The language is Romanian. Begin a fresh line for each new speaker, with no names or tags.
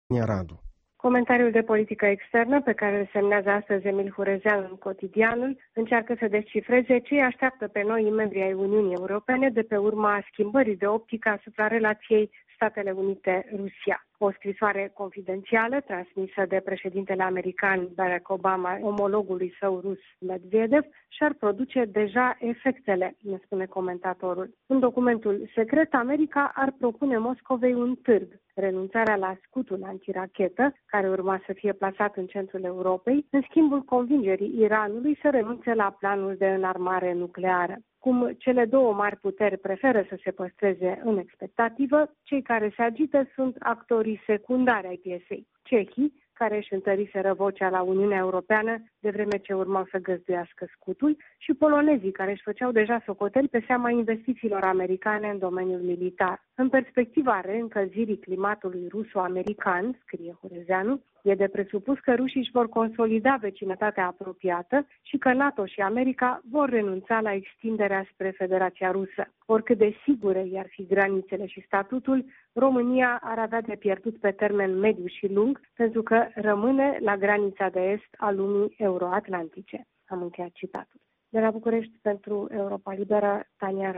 Radu.
Comentariul de politică externă pe care îl semnează astăzi Emil Hurezeanu în Cotidianul încearcă să descifreze ce îi așteaptă pe noi membri ai Uniunii Europene de pe urma schimbării de optică asupra relației Statele Unite-Rusia. O scrisoare confidențială transmisă de președintele american Barack Obama omologului său rus Medvedev și-ar produce deja efectele, ne spune comentatorul. În documentul secret, America ar propune Moscovei un târg, renunțarea la scutul antirachetă, care urma să fie plasat în centrul Europei, în schimbul convingerii Iranului să renunțe la planul de înarmare nucleară. Cum cele două mari puteri preferă să se păstreze în expectativă, cei care se agită sunt actorii secundari ai piesei. Cehii, care își întăriseră vocea la Uniunea Europeană de vreme ce urmau să găzduiască scutul, și polonezii, care își făceau deja socoteli pe seama investițiilor americane în domeniul militar. În perspectiva reîncălzirii climatului ruso-american, scrie Hurezeanu, e de presupus că rușii își vor consolida vecinătatea apropiată și că NATO și America vor renunța la extinderea spre Federația Rusă. Oricât de sigure i-ar fi granițele și statutul, România ar avea de pierdut pe termen mediu și lung, pentru că rămâne la granița de est a lumii euroatlantice. Am încheiat citatul. De la București pentru Europa Liberă, Tania Radu.